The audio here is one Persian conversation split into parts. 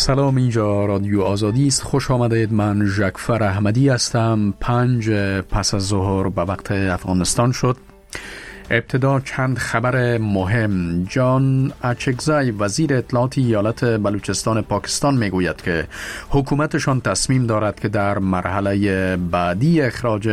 سلام، اینجا رادیو آزادی است. خوش آمدید. من ژکفر احمدی هستم. 5 پس از ظهر به وقت افغانستان شد. ابتدا چند خبر مهم. جان اچکزای وزیر اطلاعات ایالت بلوچستان پاکستان میگوید که حکومتشان تصمیم دارد که در مرحله بعدی اخراج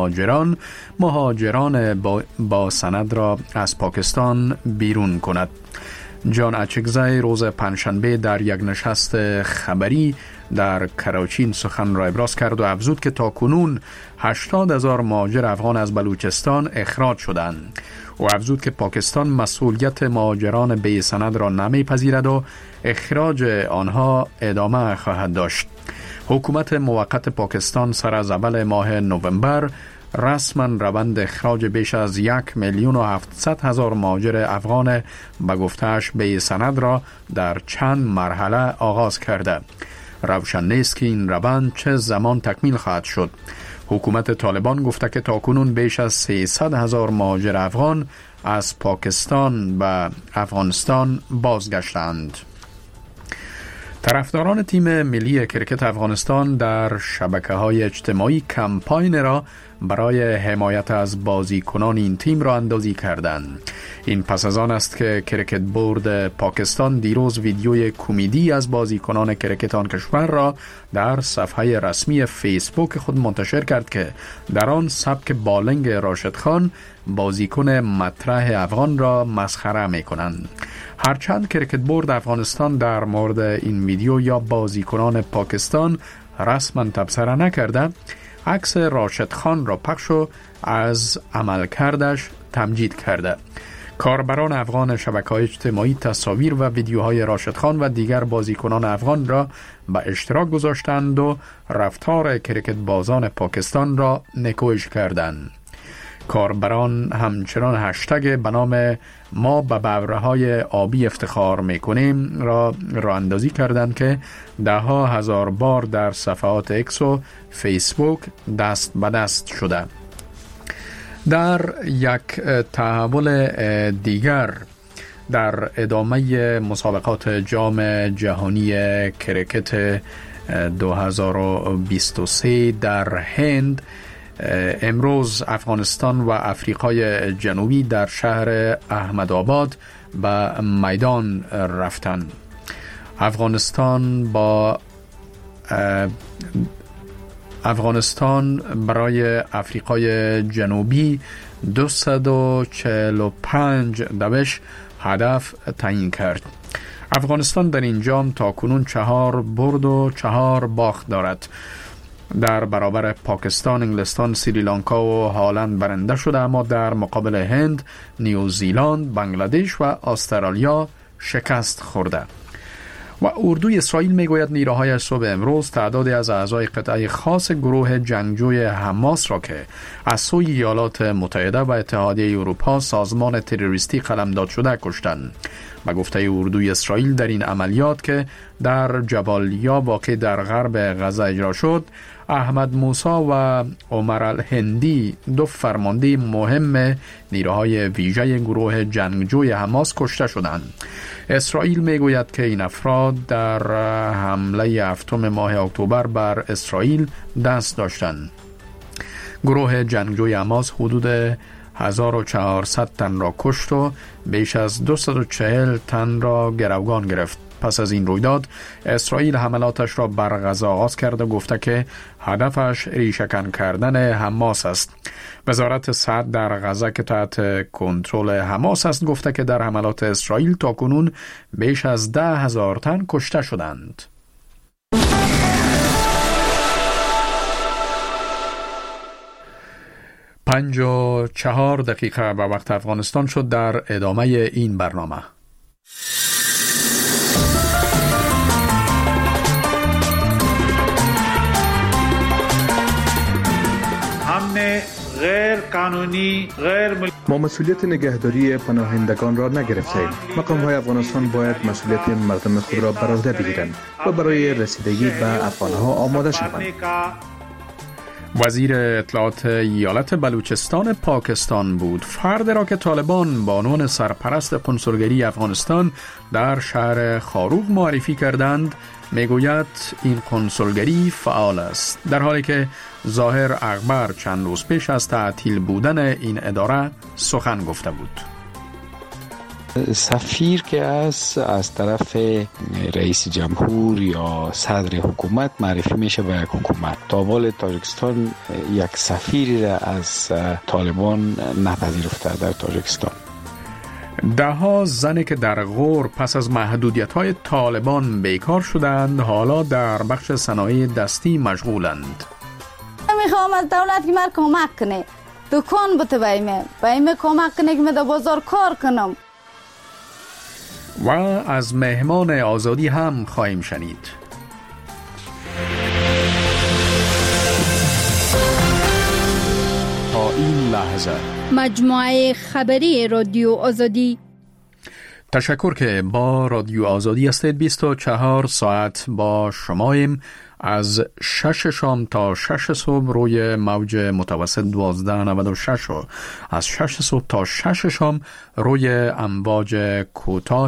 مهاجران با سند را از پاکستان بیرون کند. جان اچکزای روز پنجشنبه در یک نشست خبری در کراچی سخن را ابراز کرد و افزود که تاکنون 80,000 مهاجر افغان از بلوچستان اخراج شدند. و افزود که پاکستان مسئولیت مهاجران بی سند را نمیپذیرد و اخراج آنها ادامه خواهد داشت. حکومت موقت پاکستان سر از اول ماه نوامبر رسما روند اخراج بیش از 1,700,000 مهاجر افغان به گفته‌اش بی سند را در چند مرحله آغاز کرده. روشن نیست که این روند چه زمان تکمیل خواهد شد. حکومت طالبان گفته که تاکنون بیش از 300,000 مهاجر افغان از پاکستان به افغانستان بازگشتند. طرفداران تیم ملی کرکت افغانستان در شبکه‌های اجتماعی کمپاین را برای حمایت از بازیکنان این تیم را اندازی کردند. این پس از آن است که کرکت بورد پاکستان دیروز ویدیوی کمدی از بازیکنان کرکت آن کشور را در صفحه رسمی فیسبوک خود منتشر کرد که در آن سبک بالنگ راشد خان بازیکن مطرح افغان را مسخره می کنند. هرچند کرکت بورد افغانستان در مورد این ویدیو یا بازیکنان پاکستان رسما تبصره نکرده، عکس راشد خان را پخش و از عملکردش تمجید کرده. کاربران افغان شبکه‌های اجتماعی تصاویر و ویدیوهای راشد خان و دیگر بازیکنان افغان را به اشتراک گذاشتند و رفتار کرکت بازان پاکستان را نکوهش کردند. کاربران همچنان هشتگ به نام ما به ببرهای آبی افتخار میکنیم را اندازی کردند که ده ها هزار بار در صفحات اکس و فیسبوک دست به دست شده. در یک تحول دیگر، در ادامه مسابقات جام جهانی کرکت 2023 در هند، امروز افغانستان و آفریقای جنوبی در شهر احمدآباد به میدان رفتند. افغانستان برای آفریقای جنوبی 245 دوش هدف تعیین کرد. افغانستان در این جام تاکنون 4 برد و 4 باخت دارد. در برابر پاکستان، انگلستان، سریلانکا و هالند برنده شده، اما در مقابل هند، نیوزیلند، بنگلادش و استرالیا شکست خورده. و اردوی اسرائیل میگوید نیروهای صبح امروز تعدادی از اعضای قطعه خاص گروه جنگجوی حماس را که از سوی ایالات متحده و اتحادیه اروپا سازمان تروریستی قلمداد شده کشتند. به گفته اردوی اسرائیل در این عملیات که در جبالیا واقع در غرب غزه اجرا شد، احمد موسی و عمر الهندی، 2 فرمانده مهم نیروهای ویژه گروه جنگجوی حماس کشته شدند. اسرائیل میگوید که این افراد در حمله 7 ماه اکتبر بر اسرائیل دست داشتند. گروه جنگجوی حماس حدود 1400 تن را کشت و بیش از 240 تن را گروگان گرفت. پس از این رویداد اسرائیل حملاتش را بر غزه آغاز کرد و گفته که هدفش ریشه‌کن کردن حماس است. وزارت صحت در غزه که تحت کنترل حماس است گفته که در حملات اسرائیل تاکنون بیش از 10,000 تن کشته شدند. پنج و 4 دقیقه به وقت افغانستان شد. در ادامه این برنامه غیر قانونی ما مسئولیت نگهداری پناهندگان را نگرفتیم. مقام‌های افغانستان باید مسئولیت مردم خود را بر عهده بگیرند و برای رسیدگی به افغان‌ها آماده شوند. وزیر اطلاعات ایالت بلوچستان پاکستان بود. فرد را که طالبان با عنوان سرپرست کنسولگری افغانستان در شهر خاروق معرفی کردند میگوید این کنسولگری فعال است، در حالی که ظاهر اکبر چند روز پیش از تعطیل بودن این اداره سخن گفته بود. سفیر که از طرف رئیس جمهور یا صدر حکومت معرفی میشه به یک حکومت. تا حال تاجیکستان یک سفیری را از طالبان نپذیرفته در تاجیکستان. ده‌ها زنی که در غور پس از محدودیت‌های طالبان بیکار شدند حالا در بخش صنایع دستی مشغولند. میخوام از دولت که من کمک کنه، دکان بده بایم کمک کنه که من در بازار کار کنم. و از مهمان آزادی هم خواهیم شنید. تا این لحظه مجموعه خبری رادیو آزادی. تشکر که با رادیو آزادی هستید. 24 ساعت با شماییم، از 6 شام تا 6 صبح روی موج متوسط 1296 و از 6 صبح تا 6 شام روی امواج کوتاه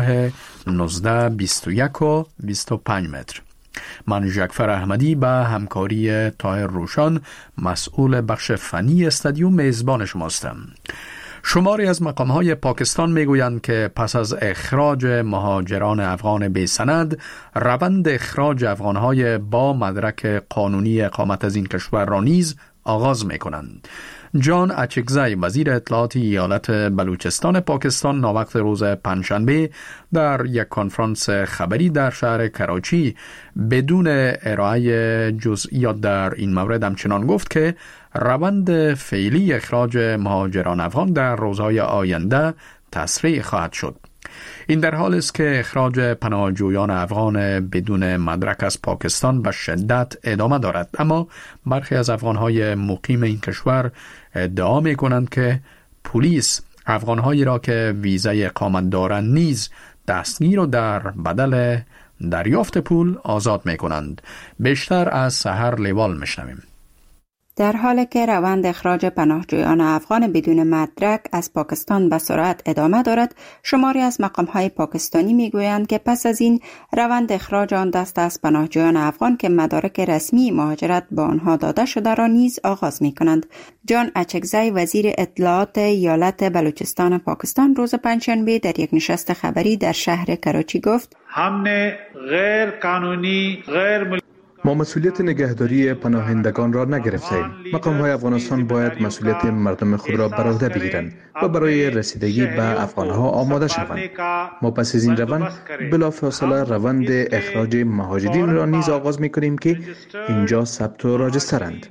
19 21 و 25 متر. من جعفر احمدی به همکاری طاهر روشان مسئول بخش فنی استادیو میزبان شماستم. شماری از مقام‌های پاکستان میگویند که پس از اخراج مهاجران افغان بی سند، روند اخراج افغان‌های با مدرک قانونی اقامت از این کشور را نیز آغاز می‌کنند. جان اچکزی وزیر اطلاعات ایالت بلوچستان پاکستان ناوقت روز پنجشنبه در یک کنفرانس خبری در شهر کراچی بدون ارائه جزئیات در این مورد همچنان گفت که روند فعلی اخراج مهاجران افغان در روزهای آینده تسریع خواهد شد. این در حال است که اخراج پناهجویان افغان بدون مدرک از پاکستان به شدت ادامه دارد، اما برخی از افغانهای مقیم این کشور ادعا می کنند که پلیس افغانهایی را که ویزای اقامت دارند نیز دستگیر و در بدل دریافت پول آزاد می کنند. بیشتر از سحر لیوال میشنویم. در حالی که روند اخراج پناهجویان افغان بدون مدرک از پاکستان به سرعت ادامه دارد، شماری از مقام‌های پاکستانی می‌گویند که پس از این روند اخراج آن دسته از پناهجویان افغان که مدارک رسمی مهاجرت به آنها داده شده را نیز آغاز می‌کنند. جان اچکزی وزیر اطلاعات ایالت بلوچستان پاکستان روز پنجشنبه در یک نشست خبری در شهر کراچی گفت: همه غیر قانونی ما مسئولیت نگهداری پناهندگان را نگرفتیم. مقام‌های افغانستان باید مسئولیت مردم خود را بر عهده بگیرند و برای رسیدگی به افغان‌ها آماده شوند. ما پس از این روند بلافاصله روند اخراج مهاجرین را نیز آغاز می‌کنیم که اینجا ثبت و راجسترند.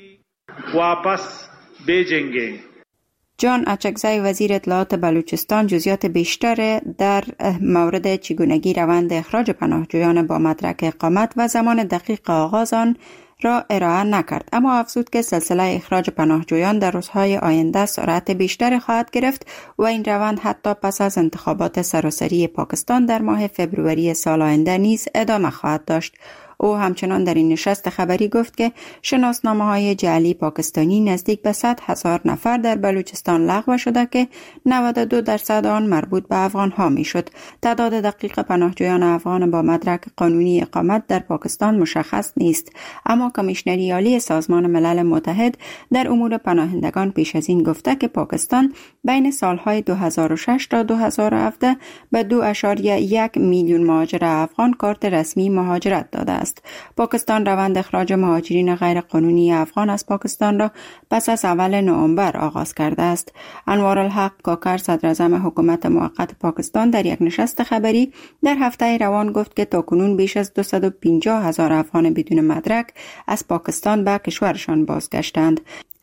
واپس بجنگیں. جان اچکزی وزیر اطلاعات بلوچستان جزئیات بیشتر در مورد چگونگی روند اخراج پناهجویان با مدرک اقامت و زمان دقیق آغاز آن را ارائه نکرد، اما افزود که سلسله اخراج پناهجویان در روزهای آینده سرعت بیشتری خواهد گرفت و این روند حتی پس از انتخابات سراسری پاکستان در ماه فوریه سال آینده نیز ادامه خواهد داشت. او همچنان در این نشست خبری گفت که شناسنامه‌های جعلی پاکستانی نزدیک به 100,000 نفر در بلوچستان لغو شده که 92% آن مربوط به افغان‌ها میشد. تعداد دقیق پناهجویان افغان با مدرک قانونی اقامت در پاکستان مشخص نیست، اما کمیشنری عالی سازمان ملل متحد در امور پناهندگان پیش از این گفته که پاکستان بین سالهای 2006 تا 2017 به 2.1 میلیون مهاجر افغان کارت رسمی مهاجرت داده است. پاکستان روند اخراج مهاجرین غیر قانونی افغان از پاکستان را پس از اول نوامبر آغاز کرده است. انوارالحق کاکر صدر اعظم حکومت موقت پاکستان در یک نشست خبری در هفته روان گفت که تاکنون بیش از 250,000 افغان بدون مدرک از پاکستان به کشورشان بازگشتند.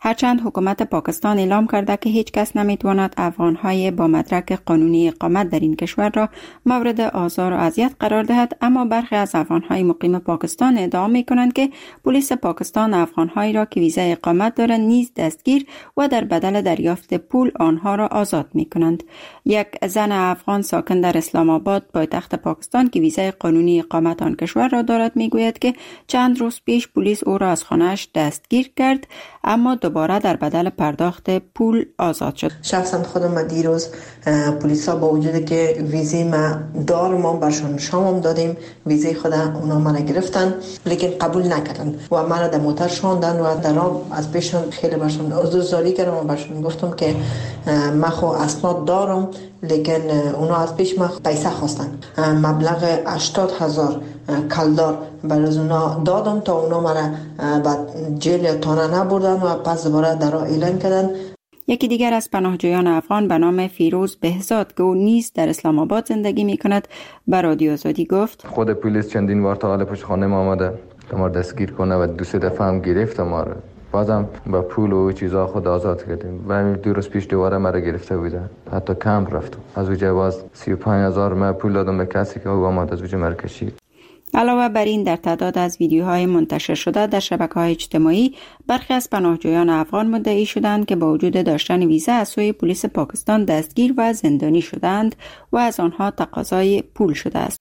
هرچند حکومت پاکستان اعلام کرده که هیچ کس نمیتواند افغانهای با مدرک قانونی اقامت در این کشور را مورد آزار و اذیت قرار دهد، اما برخی از افغانهای مقیم پاکستان ادعا میکنند که پلیس پاکستان افغانهایی را که ویزای اقامت دارند نیز دستگیر و در بدل دریافت پول آنها را آزاد میکنند. یک زن افغان ساکن در اسلام آباد پایتخت پاکستان که ویزای قانونی اقامت آن کشور را دارد میگوید که چند روز پیش پلیس او را از خانه‌اش دستگیر کرد، اما دوباره در بدل پرداخت پول آزاد شد. شخصا خودم دیروز پلیسا با وجود که ویزی ما دارم ما برشون شامم دادیم، ویزی خود اونا من گرفتن لیکن قبول نکردن و من در موتر شوندن و در از پیشون خیلی برشون عذرخواهی کردم و برشون گفتم که من خو اسناد دارم، لیکن اونا از پیش ما پیسه خواستن. مبلغ 80,000 کلدار برای اونا دادم تا اونا مرا بعد جیل یا تانه نبردن و پس دوباره در اعلان کردن. یکی دیگر از پناهجویان افغان به نام فیروز بهزاد که او نیز در اسلام آباد زندگی می کند به رادیو آزادی گفت خود پلیس چندین بار تا حال پشت خانه ما آمده ما دستگیر کنه و 2-3 دفعه هم گرفت ما رو، بازم با پول و چیزا خود آزاد کردیم و همین 2 روز پیش دوباره مرا گرفته بودن، حتی کمپ رفتم از اونجا باز 35,000 من پول دادم به کسی که او آمد از اونجا مرا کشید. علاوه بر این در تعداد از ویدیوهای منتشر شده در شبکه‌های اجتماعی برخی از پناهجویان افغان مدعی شدند که با وجود داشتن ویزا از سوی پلیس پاکستان دستگیر و زندانی شدند و از آنها تقاضای پول شده است.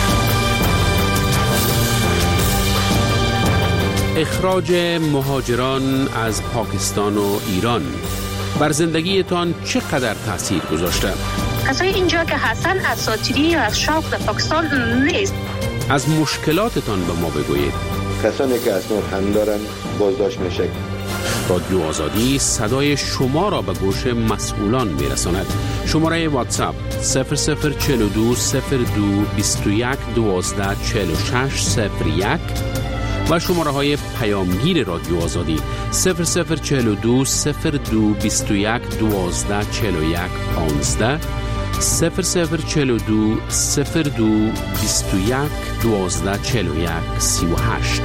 اخراج مهاجران از پاکستان و ایران بر زندگیتان چقدر تاثیر گذاشته؟ کسایی اینجا که هستن اساطیری یا از شوق در پاکستان نیست. از مشکلاتتان به ما بگویید. کسانی که اسناد هم دارن بازداشت میشه. رادیو آزادی صدای شما را به گوش مسئولان میرساند. شماره واتساپ 0042 02 21 12 46 01 و شماره های پیامگیر رادیو آزادی 0042 02 21 12 41 15 0042 02 21 12 41 38.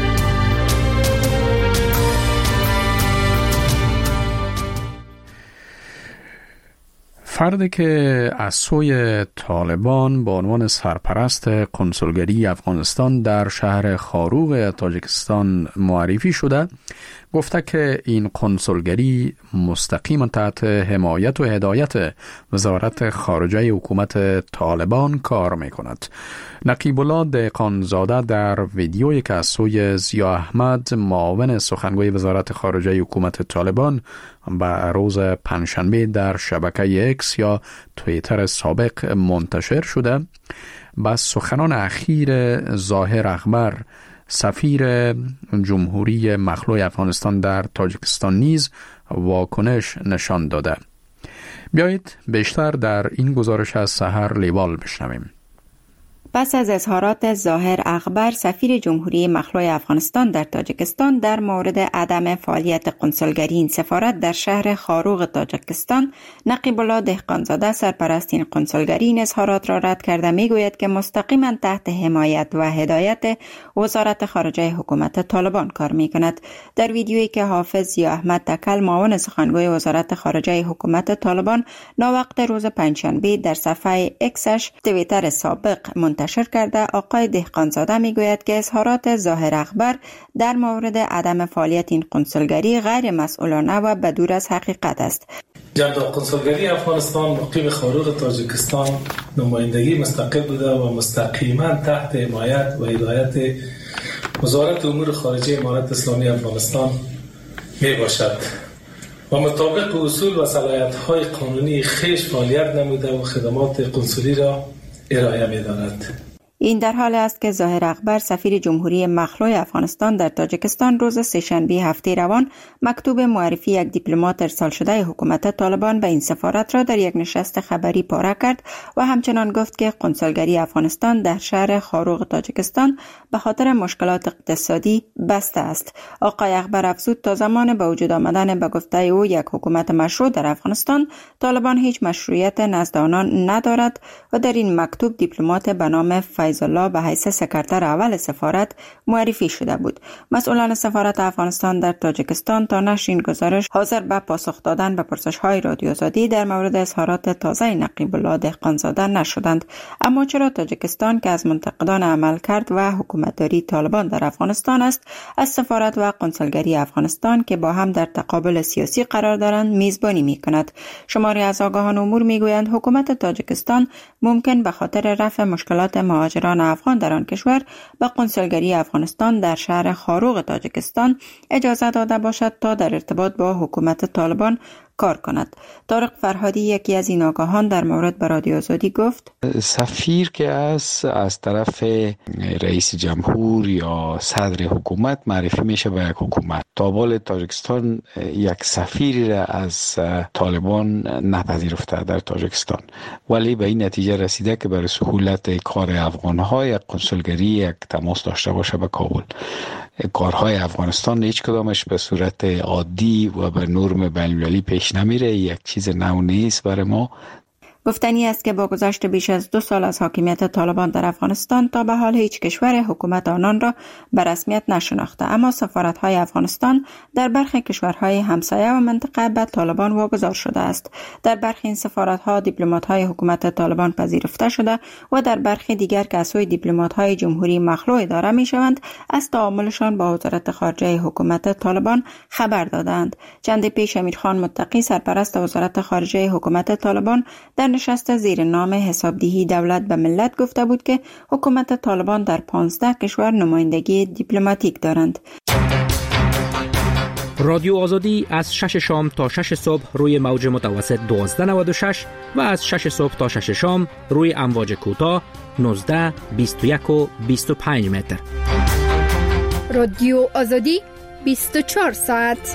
فردی که از سوی طالبان به عنوان سرپرست کنسولگری افغانستان در شهر خاروغ تاجیکستان معرفی شده گفته که این کنسولگری مستقیما تحت حمایت و هدایت وزارت خارجه حکومت طالبان کار می کند. نقیب الله دهقانزاده در ویدیویی که از سوی ضیا احمد معاون سخنگوی وزارت خارجه حکومت طالبان به روز پنجشنبه در شبکه اکس یا توییتر سابق منتشر شده با سخنان اخیر ظاهر اخبر سفیر جمهوری مخلوع افغانستان در تاجیکستان نیز واکنش نشان داده. بیایید بیشتر در این گزارش از سحر لیوال بشنویم. پس از اظهارات ظاهر اخبر سفیر جمهوری مخلوع افغانستان در تاجیکستان در مورد عدم فعالیت کنسولگری این سفارت در شهر خاروغ تاجیکستان، نقیب الله دهقانزاده سرپرست این کنسولگری این اظهارات را رد کرده میگوید که مستقیما تحت حمایت و هدایت وزارت خارجه حکومت طالبان کار میکند. در ویدیویی که حافظ ضیا احمد تکل معاون سخنگوی وزارت خارجه حکومت طالبان ناوقت روز پنجشنبه در صفحه اکسش توییتر سابق منتشر کرده، آقای دهقانزاده میگوید که اظهارات ظاهر اخبر در مورد عدم فعالیت این کنسولگری غیر مسئولانه و بدور از حقیقت است. جناب کنسولگری افغانستان مقیم خاروغ تاجیکستان نمایندگی مستقل بوده و مستقیما تحت حمایت و هدایت وزارت امور خارجه امارت اسلامی افغانستان می باشد و مطابق اصول و صلاحیت‌های قانونی خویش فعالیت نموده و خدمات کنسولی را ارائه می‌دارد. این در حال است که ظاهر اخبر سفیر جمهوری مخلوع افغانستان در تاجیکستان روز سه‌شنبه هفته روان مکتوب معرفی یک دیپلمات ارسال شده حکومت طالبان به این سفارت را در یک نشست خبری پاره کرد و همچنان گفت که کنسولگری افغانستان در شهر خاروغ تاجیکستان به خاطر مشکلات اقتصادی بسته است. آقای اخبر افزود تا زمان به وجود آمدن به گفته او یک حکومت مشروع در افغانستان، طالبان هیچ مشروعیت نزد آنان ندارد و در این مکتوب دیپلمات به نام فیض الله به حیث سکرتر اول سفارت معرفی شده بود. مسئولان سفارت افغانستان در تاجیکستان تا نشر این گزارش حاضر به پاسخ دادن به پرسش‌های رادیو آزادی در مورد اظهارات تازه نقیب الله دهقانزاده نشدند. اما چرا تاجیکستان که از منتقدان عملکرد و حکومتداری طالبان در افغانستان است، از سفارت و قنصلگری افغانستان که با هم در تقابل سیاسی قرار دارند میزبانی می‌کند؟ شماری از آگاهان امور میگویند حکومت تاجیکستان ممکن به خاطر رفع مشکلات مهاجران افغان در آن کشور به قنصلگری افغانستان در شهر خاروق تاجیکستان اجازه داده باشد تا در ارتباط با حکومت طالبان کار کند. طارق فرهادی یکی از این آگاهان در مورد به رادیو آزادی گفت سفیر که از طرف رئیس جمهور یا صدر حکومت معرفی میشه به یک حکومت. تابال تاجیکستان یک سفیری را از طالبان نپذیرفته در تاجیکستان، ولی به این نتیجه رسیده که برای سهولت کار افغان‌ها یک قنصلگری یک تماس داشته باشه به کابل. کارهای افغانستان هیچ کدامش به صورت عادی و به نرم بین‌المللی پیش نمیره، یک چیز نو نیست برای ما. گفتنی است که با گذشت بیش از 2 سال از حاکمیت طالبان در افغانستان تا به حال هیچ کشور حکومت آنان را به رسمیت نشناخته، اما سفارت‌های افغانستان در برخی کشورهای همسایه و منطقه به طالبان واگذار شده است. در برخی این سفارت‌ها دیپلمات‌های حکومت طالبان پذیرفته شده و در برخی دیگر که از سوی دیپلمات‌های جمهوری مخلوع اداره می‌شوند از تعاملشان با وزارت خارجه حکومت طالبان خبر دادند. چند پیش امیرخان متقی سرپرست وزارت خارجه حکومت طالبان در نشست زیر نام حسابدهی دولت به ملت گفته بود که حکومت طالبان در 15 کشور نمایندگی دیپلماتیک دارند. رادیو آزادی از 6 شام تا 6 صبح روی موج متوسط 1296 و از 6 صبح تا 6 شام روی امواج کوتاه 19، 21 و 25 متر. رادیو آزادی 24 ساعت.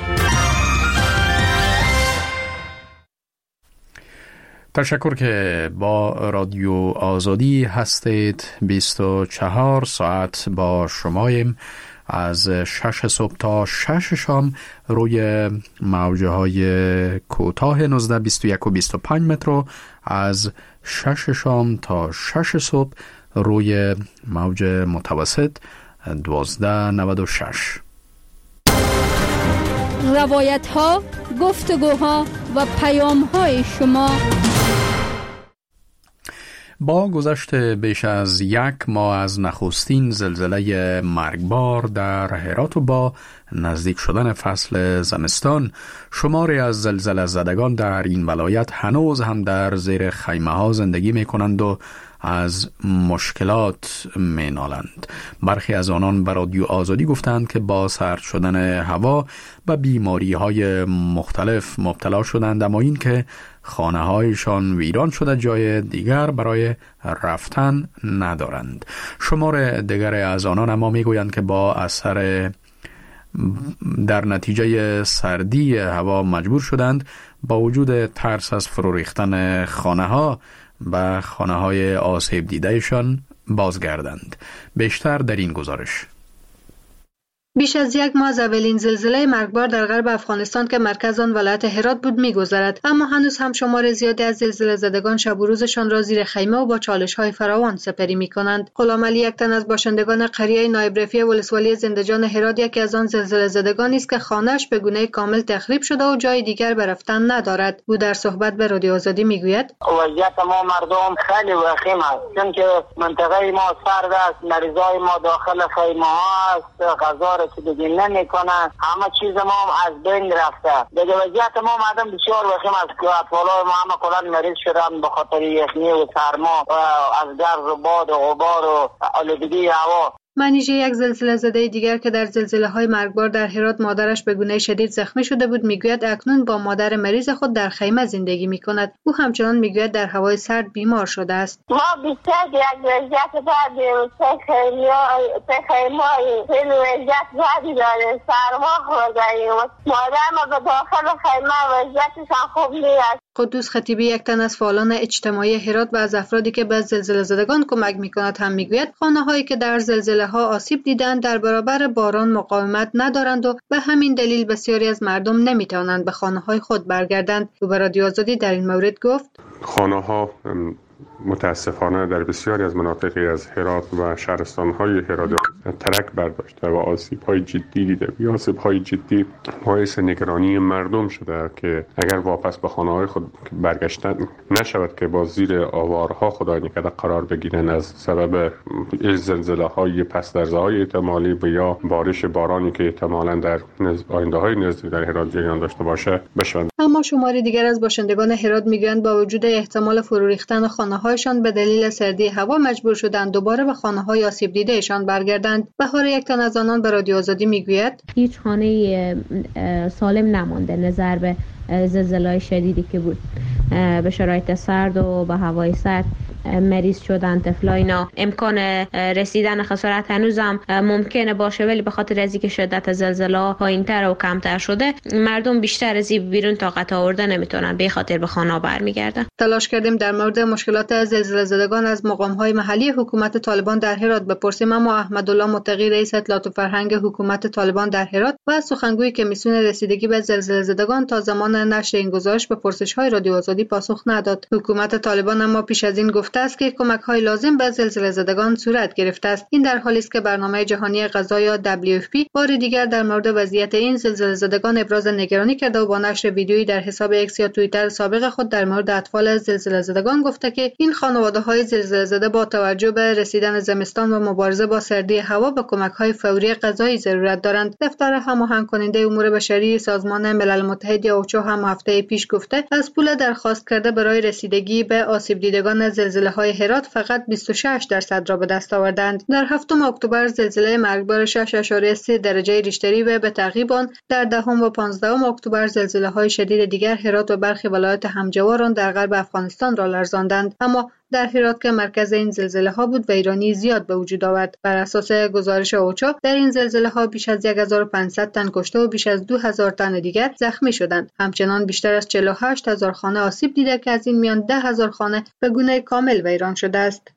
تشکر که با رادیو آزادی هستید. 24 ساعت با شماییم از 6 صبح تا 6 شام روی موجه های کوتاه 19، 21 و 25 متر و از 6 شام تا 6 صبح روی موج متوسط 1296. روایت ها، گفتگوها و پیام های شما. با گذشت بیش از 1 ماه از نخستین زلزله مرگبار در هرات و با نزدیک شدن فصل زمستان، شماری از زلزله زدگان در این ولایت هنوز هم در زیر خیمه ها زندگی می کنند و از مشکلات می نالند. برخی از آنان به رادیو آزادی گفتند که با سرد شدن هوا و بیماری های مختلف مبتلا شدند، اما این که خانه هایشان ویران شده جای دیگر برای رفتن ندارند. شمار دیگر از آنان اما می گویند که با اثر در نتیجه سردی هوا مجبور شدند با وجود ترس از فرو ریختن خانه ها و خانه های آسیب دیدهشان بازگردند. بیشتر در این گزارش. بیش از 1 ماه از اولین زلزله مرگبار در غرب افغانستان که مرکز آن ولایت هرات بود می‌گذرد، اما هنوز هم شمار زیادی از زلزله زدگان شب و روزشان را زیر خیمه و با چالش‌های فراوان سپری می‌کنند. غلام علی یک تن از باشندگان قریه نایب رفیع ولسوالی زندجان هرات یکی از آن زلزله زدگانی است که خانه‌اش به گونه کامل تخریب شده و جای دیگر به رفتن ندارد. او در صحبت به رادیو آزادی می‌گوید: وضعیت ما مردم خیلی وخیم است، چون که منطقه ما سرد است، مریضای ما داخل خیمه‌ها است، غذا که دیگه نمیکنه، همه چیز ما هم از بین رفته. دیگه وضعیت ما مردم بسیار وخیم است که اطفالای ما همه کلان مریض شدن به خاطر یخنی و سرما و از گرد و باد و غبار و آلودگی هوا. منیژه یک زلزله زده دیگر که در زلزله‌های مرگبار در هرات مادرش به گونه شدید زخمی شده بود میگوید اکنون با مادر مریض خود در خیمه زندگی میکند. او همچنان میگوید در هوای سرد بیمار شده است. ما بیشتر یک وضعیت داریم، خیلی وضعیت زیادی داریم، سرما خورده‌ایم. مادر ما به داخل خیمه وضعیتشان خوب نیست. قدوس خطیبی یک تن از فعالان اجتماعی هرات و از افرادی که به زلزله زدگان کمک میکند هم میگوید خانه‌هایی که در زلزله ها آسیب دیدند در برابر باران مقاومت ندارند و به همین دلیل بسیاری از مردم نمیتوانند به خانه‌های خود برگردند. او به رادیو آزادی در این مورد گفت: خانه‌ها متاسفانه در بسیاری از مناطقی از هرات و شهرستان‌های هرات ترک برداشته و آسیب‌های جدی دیده. این آسیب‌های جدی باعث نگرانی مردم شده که اگر واپس به خانه‌های خود برگشتن نشود که با زیر آوارها خدای نکرده قرار بگیرن از سبب زلزله‌های پس درزهای احتمالی و یا بارش بارانی که احتمالاً در آینده‌های نزدیک در هرات جریان داشته باشه بشوند. اما شماری دیگر از باشندگان هرات میگویند با وجود احتمال فرو ریختن خانه‌هایشان به دلیل سردی هوا مجبور شدند دوباره به خانه‌های آسیب دیده‌شان برگردند. بهار یک تن از آنان به رادیو آزادی میگوید هیچ خانه سالم نمانده نظر به زلزله‌های شدیدی که بود. به شرایط سرد و به هوای سرد مریض شدن طفلا. اینا امکان رسیدن خسارت هنوزم ممکنه باشه، ولی به خاطر از اینکه شدت زلزله پایین‌تر و کمتر شده مردم بیشتر از این بیرون طاقت آورده نمیتونن، به خاطر به خانه برمیگردن. تلاش کردیم در مورد مشکلات زلزله زدگان از مقام‌های محلی حکومت طالبان در هرات بپرسیم، اما احمدالله متقی رئیس اطلاعات و فرهنگ حکومت طالبان در هرات و سخنگوی کمیسیون رسیدگی به زلزله زدگان تا زمان نشر این گزارش به پرسش‌های رادیو آزادی پاسخ نداد. حکومت طالبان اما پیش از این گفته است که کمک‌های لازم به زلزله زدگان صورت گرفته است. این در حالی است که برنامه جهانی غذا یا WFP بار دیگر در مورد وضعیت این زلزله زدگان ابراز نگرانی کرده و با نشر ویدیویی در حساب ایکس یا توییتر سابق خود در مورد اطفال زلزله زدگان گفته که این خانواده‌های زلزله زده با توجه به رسیدن زمستان و مبارزه با سردی هوا به کمک‌های فوری غذایی ضرورت دارند. دفتر هماهنگ کننده امور بشری سازمان ملل متحد یا اوچا هم هفته پیش گفته از پول درخواست کرده برای رسیدگی به آسیب دیدگان زلزله‌های هرات فقط 26% را به دست آوردند. در 7 اکتبر زلزله مرگبار 6.3 درجه ریشتری و به تعقیب آن در 10 و 15 اکتبر زلزله‌های شدید دیگر هرات و برخی ولایات همجوار در غرب افغانستان را لرزاندند. اما در هرات که مرکز این زلزله ها بود ویرانی زیاد به وجود آورد. بر اساس گزارش اوچا در این زلزله ها بیش از 1500 تن کشته و بیش از 2000 تن دیگر زخمی شدند. همچنان بیشتر از 48000 خانه آسیب دیده که از این میان 10000 خانه به گونه کامل ویران شده است.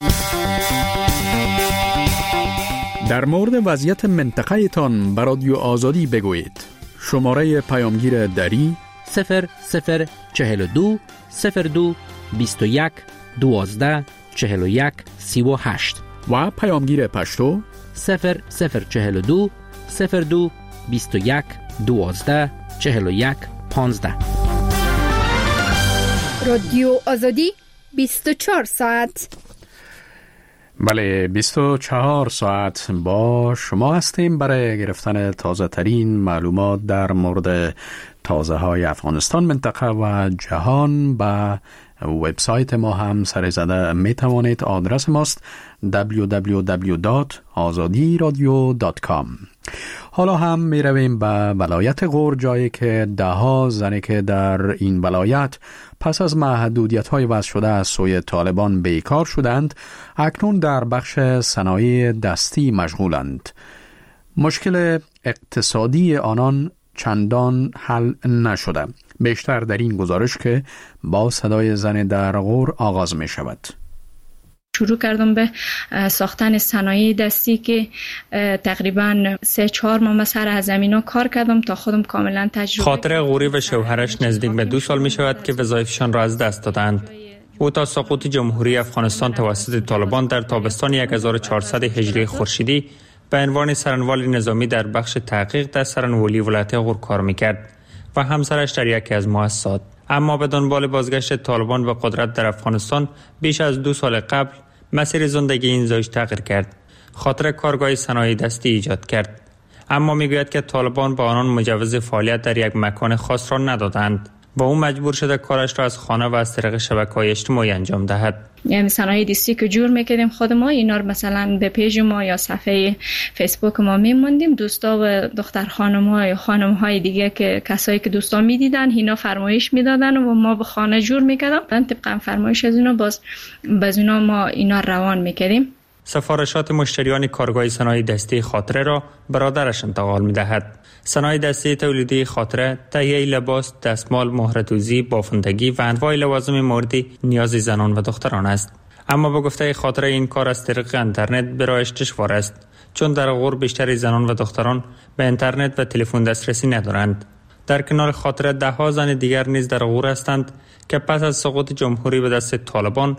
در مورد وضعیت منطقه تان به رادیو آزادی بگویید. شماره پیامگیر دری 0042 02 21 12 41 38 و پیامگیر پشتو 0042 02 21 12 41 15. رادیو آزادی 24 ساعت. بله 24 ساعت با شما هستیم برای گرفتن تازه ترین معلومات در مورد تازه های افغانستان، منطقه و جهان. با وبسایت ما هم سر زده می توانید. آدرس ماست www.azadiradio.com. حالا هم می رویم به ولایت غور، جایی که ده‌ها زنی که در این ولایت پس از محدودیت های وضع شده از سوی طالبان بیکار شدند اکنون در بخش صنایع دستی مشغولند. مشکل اقتصادی آنان چندان حل نشده. بیشتر در این گزارش که با صدای زن در غور آغاز می شود. شروع کردم به ساختن صنایع دستی که تقریبا 3-4 ماه سر از زمینا کار کردم تا خودم کاملا تجربه. خاطر غوری و شوهرش نزدیک به 2 سال می شود که وظایفشان را از دست دادند. او تا سقوط جمهوری افغانستان توسط طالبان در تابستان 1400 هجری خورشیدی به عنوان سرانوال نظامی در بخش تحقیق در سرانوالی ولایت غور کار میکرد و همسرش در یکی از مؤسسات. اما به دنبال بازگشت طالبان به قدرت در افغانستان بیش از 2 سال قبل مسیر زندگی این زوج تغییر کرد. خاطر کارگاه صنایع دستی ایجاد کرد. اما میگوید که طالبان با آنان مجوز فعالیت در یک مکان خاص را ندادند و او مجبور شده کارش را از خانه و از طریق شبکه‌های اجتماعی انجام دهد. یعنی صنایع دستی که جور میکردیم خود ما، اینا رو مثلا به پیج ما یا صفحه فیسبوک ما میموندیم. دوستا و دختر خانم‌ها یا خانم‌های دیگه که کسایی که دوستا میدیدن اینا فرمایش میدادن و ما به خانه جور میکردیم. طبقا فرمایش از اینا باز اینا ما اینا روان میکردیم. سفارشات مشتریان کارگاه صنایع دستی خاطره را برادرش انتقال میدهد. صنایع دستی تولیدی خاطره تهیه لباس، دستمال، مهره‌دوزی، بافندگی و انواع لوازم مورد نیاز زنان و دختران است. اما به گفته خاطره این کار از طریق اینترنت برایش دشوار است، چون در غور بیشتر زنان و دختران به اینترنت و تلفن دسترسی ندارند. در کنار خاطره 10 زن دیگر نیز در غور هستند که پس از سقوط جمهوری به دست طالبان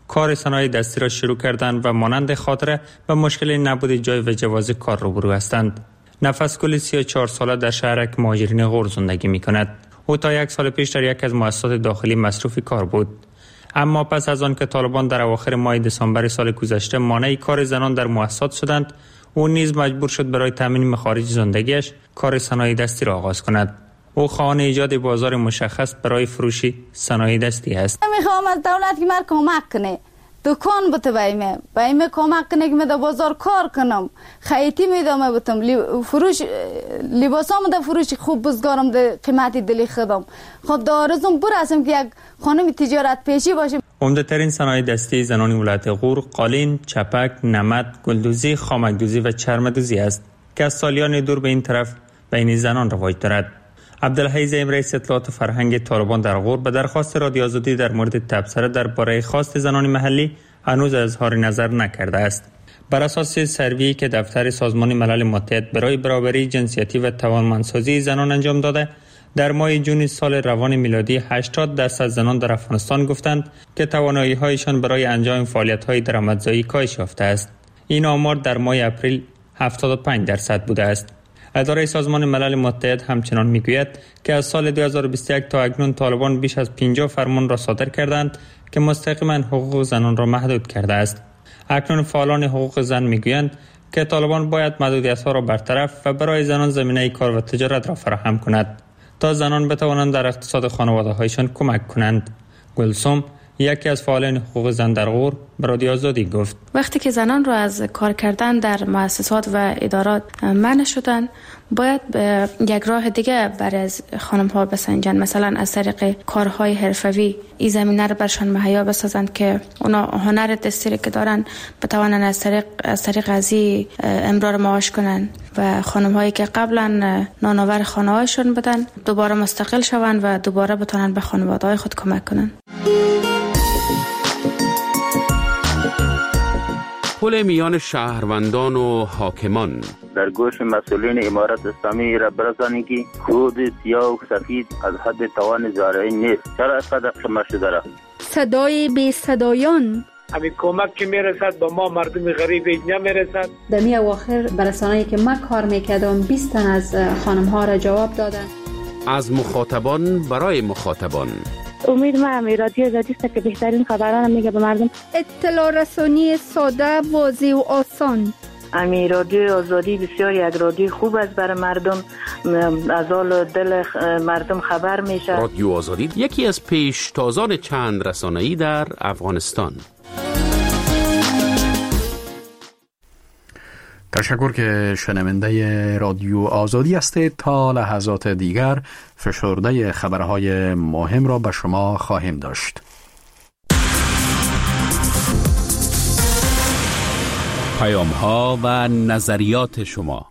کار صنایع دستی را شروع کردند و مانند خاطره به مشکل نبود جای و جواز کار روبرو هستند. نفسگل 34 ساله در شهرک مهاجرین غور زندگی می کند. او تا 1 سال پیش در یک از مؤسسات داخلی مصروف کار بود. اما پس از آن که طالبان در اواخر ماه دسامبر سال گذشته مانع کار زنان در مؤسسات شدند، او نیز مجبور شد برای تامین مخارج زندگیش کار صنایع دستی را آغاز کند. او خواهان ایجاد بازار مشخص برای فروش صنایع دستی است. میخوام از دولت که من کمک کنه، دکان بته بایم کمک کنه که من در بازار کار کنم، خیاطی میدم بتم، فروش لباسام در فروش خوب بزگارم در قیمتی دلی خودم. خب دارزم برسم که یک خانم تجارت پیشی باشه. عمده ترین صنایع دستی زنان ولایت غور قالین، چپک، نمد، گلدوزی، خامکدوزی و چرمدوزی است که از سالیان دور به این طرف بین زنان رواج دارد. عبدالحی زعیم رئیس اطلاعات فرهنگ طالبان در غور به درخواست رادیو آزادی در مورد تبصره درباره خواست زنان محلی هنوز اظهار نظر نکرده است. بر اساس سروی که دفتر سازمان ملل متحد برای برابری جنسیتی و توانمندسازی زنان انجام داده، در ماه جون سال روان میلادی 80% زنان در افغانستان گفتند که توانایی‌هایشان برای انجام فعالیت‌های درآمدزایی کاهش یافته است. این آمار در ماه اپریل 75% بوده است. اداره سازمان ملل متحد همچنان میگوید که از سال 2021 تا اکنون طالبان بیش از 50 فرمان را صادر کردند که مستقیما حقوق زنان را محدود کرده است. اکنون فعالان حقوق زن میگویند که طالبان باید محدودیت‌ها را برطرف و برای زنان زمینه کار و تجارت را فراهم کند تا زنان بتوانند در اقتصاد خانواده‌هایشان کمک کنند. گلسوم یکی از فعالان حقوق زن در غور به رادیو آزادی گفت وقتی که زنان را از کار کردن در مؤسسات و ادارات منع شدن، باید یک راه دیگه برای خانم ها بسنجن، مثلا از طریق کارهای حرفوی این زمینه رو برشان مهیا بسازند که اونا هنر دستی که دارن بتوانن از طریق ازی امرار معاش کنن و خانم هایی که قبلا نانآور خانه هایشون بدن دوباره مستقل شوند و دوباره بتونن به خانواده های خود کمک کنن. پل میان شهروندان و حاکمان در گوش مسئولین امارت اسلامی را برسانید که خود سیاه و سفید از حد توان زارعی نیست. چرا اینقدر خمه شده را؟ صدای بی صدایان، همین کمک که میرسد با ما مردم غریب نمیرسد. در می اواخر برسانه‌ای که من کار میکردم 20 تن از خانم ها را جواب دادن. از مخاطبان برای مخاطبان. امید ما رادیو آزادی است که بهترین خبران میگه به مردم. اطلاع رسانی ساده، واضح و آسان. رادیو آزادی بسیار یک رادیو خوب است برای مردم، از حال دل مردم خبر میشه. رادیو آزادی یکی از پیشتازان چند رسانه‌ای در افغانستان. تشکر که شنونده رادیو آزادی هستید. تا لحظات دیگر فشرده خبرهای مهم را به شما خواهیم داشت. پیام‌ها و نظریات شما.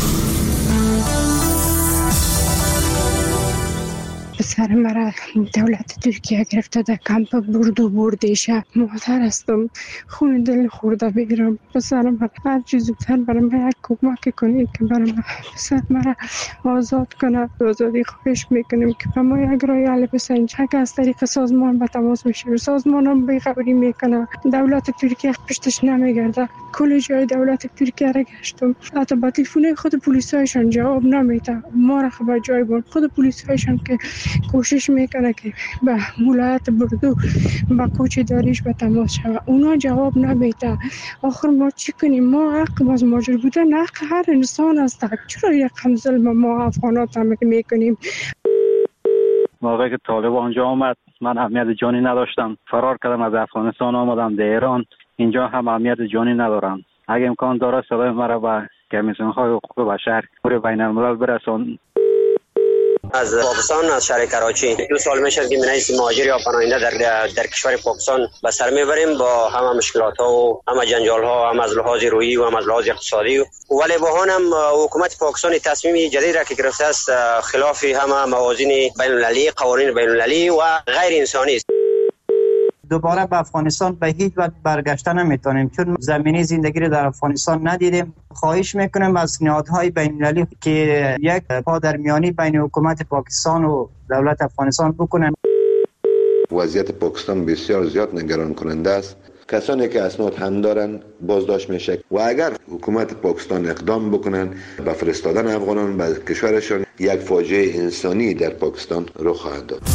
پسر مرا دولت ترکیه گرفته در کمپ بردیشه. مادر هستم، خون دل خورده بگیرم. پسر مرا هر چیز زودتر برای من یک کمک کنید که برای من پسر مرا آزاد کنه. آزادی خواهش میکنیم که به ما یک راه حل بسنجه که از طریق سازمان به تماس میشه. سازمان هم بیخبری میکنه، دولت ترکیه پشتش نمیگرده. کل جای دولت ترکیه را گشتم، حتی با تلفن خود پلیسایشان جواب نمیده. ما را خبر جای بود خود پلیسایشان که کوشش میکنه که به ولایت بردو با کوچ داریش به تماس شود، اونا جواب نمیده. آخر ما چی کنیم؟ ما حق از ماجر بودن حق هر انسان است. چرا یک هم ظلم ما افغانات هم میکنیم؟ موقعی که طالب آنجا آمد من اهمیت جانی نداشتم، فرار کردم از افغانستان آمدم در ایران. اینجا هم اهمیت جانی ندارم. اگه امکان داره صدای مرا به کمیسیون‌های حقوق بشر پور بین الملل برسان. از پاکستان، از شهر کراچی 2 سال میشه که من مهاجر یا پناهنده در کشور پاکستان به سر میبریم با همه مشکلات ها و همه جنجال ها، هم از لحاظ روحی و هم از لحاظ اقتصادی. ولی با هم حکومت پاکستان تصمیم جدید را که گرفته است خلاف همه موازین بین المللی، قوانین بین المللی و غیر انسانی است. دوباره به افغانستان به هیچ وجه برگشتن نمیتونیم چون زمینی زندگی رو در افغانستان ندیدیم. خواهش میکنم از نهادهای بین المللی که یک پادرمیانی بین حکومت پاکستان و دولت افغانستان بکنن. وضعیت پاکستان بسیار زیاد نگران کننده است. کسانی که اسناد هم دارن بازداشت میشه و اگر حکومت پاکستان اقدام بکنن به فرستادن افغانان به کشورشان، یک فاجعه انسانی در پاکستان رخ خواهد داد.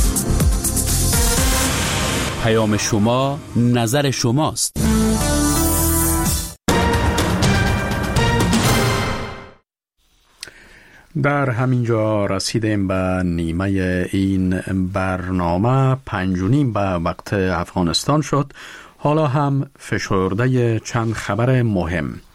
پیام شما، نظر شماست. در همین جا رسیدیم به نیمه این برنامه. 5:30 به وقت افغانستان شد. حالا هم فشرده چند خبر مهم.